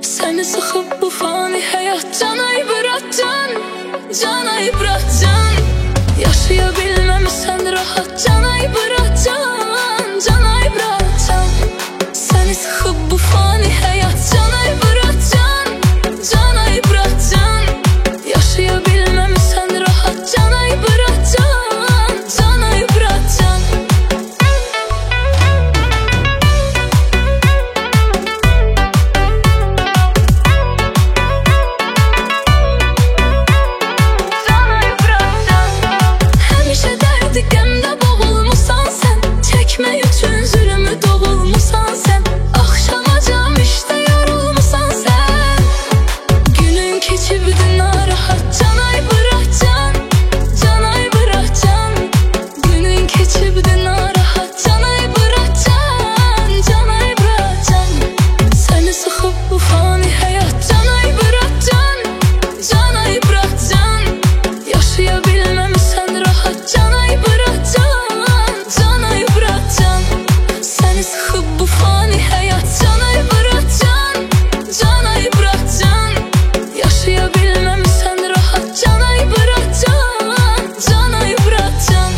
Seni sıkıp bu fani hayat cana ibratcan, cana ibratcan. Yaşayabilmem sen rahat cana ibratcan, cana ibratcan. Seni sıkıp bu fani hayat cana ibratcan, cana ibratcan. Yaşayabilmem sen rahat cana ibratcan, cana ibratcan. Qəmdə boğulmusan sən, çəkmək üçün zülmü doğulmusan sən. Axşamacam işdə yorulmusan sən. Günün keçibdi narahat canay bırakcan, canay bırakcan. Günün keçibdi narahat canay bırakcan, canay bırakcan. Səni sıxıb bu fani həyat canay bırakcan, canay bırakcan. Yaşayabilməm sən rahat canay bırakcan, canay bırakcan. Səni sıxıb bu fani həyat canay bırakcan, canay bırakcan. Yaşayabilməm sən rahat canay bırakcan, canay bırakcan.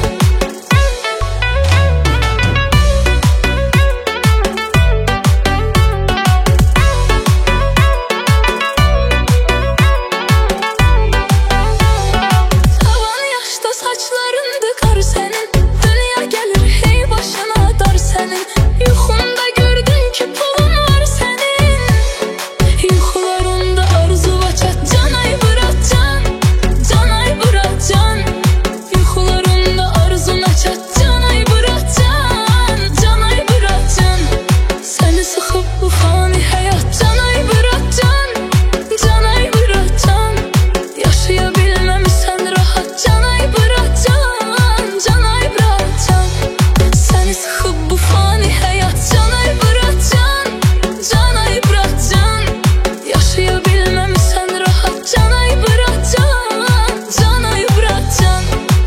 Tavan yaşda saçlarındı qar sənin. Dünya gəlir hey başına dar sənin. Yuxumda gördün ki pulun var sənin. Yuxularımda arzu və çat canay bırakcan, canay bırakcan. Yuxularımda arzuna çat canay bırakcan, canay bırakcan. Səni sıxıb bu fani həyat canay bırakcan, canay bırakcan. Yaşayabilməm sən rahat canay bırakcan, canay bırakcan. Səni sıxıb bu fani həyat canay bırakcan, canay bırakcan. Yaşayabilməm sən rahat canay bırakcan, canay bırakcan.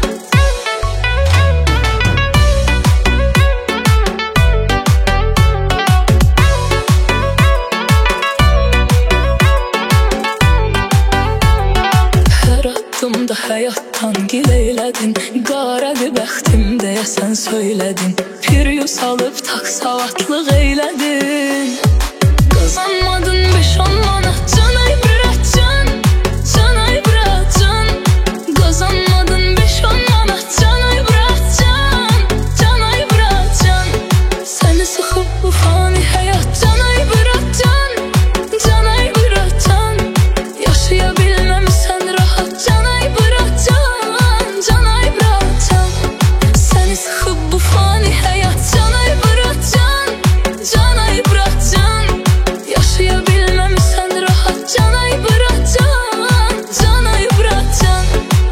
Hər addımda həyatdan gil eylədin. Qarədi bəxtim deyə sən söylədin. Pir salıb taksavatlıq eylədin. Qazanmadın 5-10 manat canay bırakcan, canay bırakcan. Qazanmadın 5-10 manat canay bırakcan, canay bırakcan. Səni sıxıb bu fani həyat canay bırakcan, canay bırakcan. Yaşayabilməm sən rahat canay bırakcan, canay bırakcan. Səni sıxıb bu fani həyat canay bırakcan, canay bırakcan. Yaşayabilməm sən rahat canay bırakcan, canay bırakcan.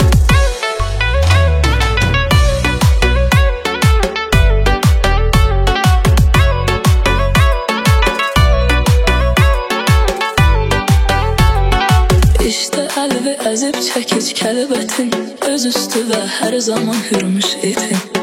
İşte əlvi əzib çəkic kəlbətin. Öz üstü və hər zaman hürmüş itin.